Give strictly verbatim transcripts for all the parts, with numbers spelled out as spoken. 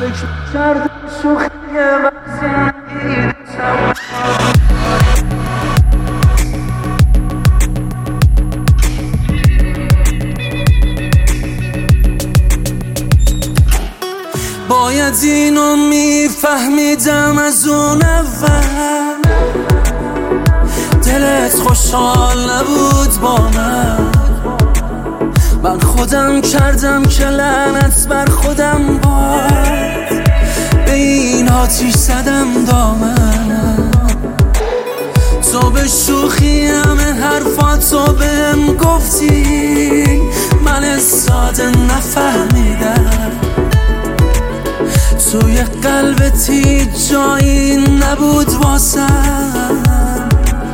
فکر کردم شوخی وقتی نگیدم. باید اینو میفهمیدم از اون اول، دلت خوشحال نبود با من. من خودم کردم که لعنت بر خودم باد، به این آتیش زدم دامنم. تو به شوخی همه حرفاتو بهم گفتی، من ساده نفهمیدم. توی قلبت هیچ جایی نبود واسم،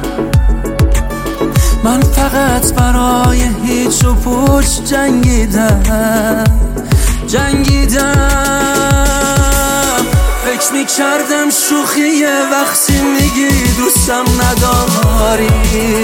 من فقط برای هیچ و پوچ جنگیدم جنگیدم. فکر میکردم شوخیه وقتی میگی دوستم نداری،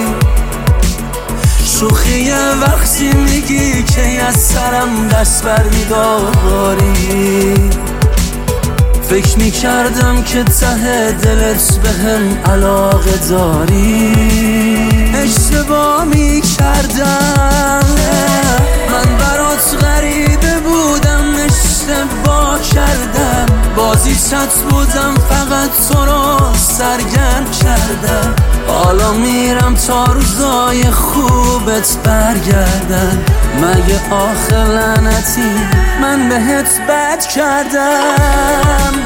شوخیه وقتی میگی که از سرم دست برمیداری. فکر میکردم که ته دلت بهم علاقه داری، اشتباه میکردم. من برات غریبه بودم، اشتباه کردم. بازی چت بودم، فقط تو رو سرگرم کردم. حالا میرم تا روزای خوبت برگردن. مگه آخه لعنتی من بهت بد کردم؟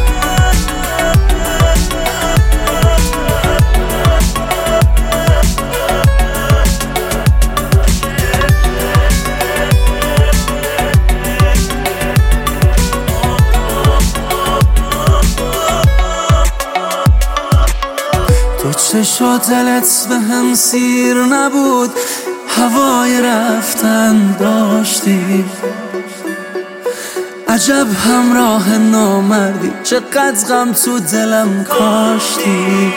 تو چشا دلت به هم سیر نبود، هوای رفتن داشتی. عجب همراه نامردی، چقدر غم تو دلم کاشتی.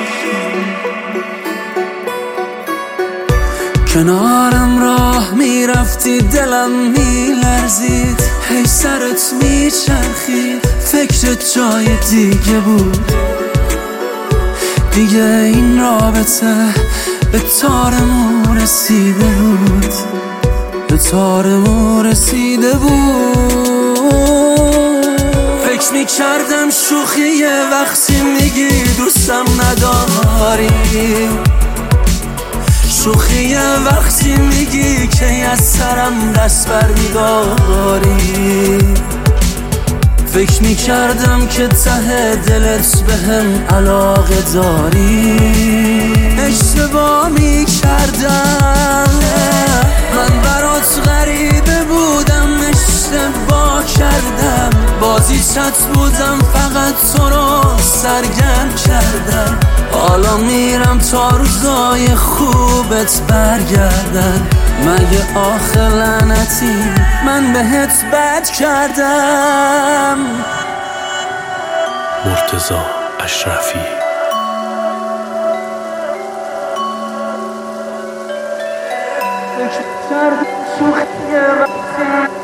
کنارم راه میرفتی دلم میلرزید، هی سرت میچرخید، فکرت جای دیگه بود. دیگه این رابطه به تارمون رسیده بود، به تارمون رسیده بود. فکر میکردم شوخیه وقتی میگی دوستم نداری، شوخیه وقتی میگی که از سرم دست برمیداری. فکر میکردم که ته دلت بهم علاقه داری، اشتباه میکردم. من برات غریبه بودم، اشتباه کردم. بازی چت بودم، فقط تو رو سرگرم کردم. حالا میرم تا روزای خوبت برگردن. مگه آخه لعنتی من بهت بد کردم؟ مرتضی اشرفی. فکر کردم شوخیه وقتی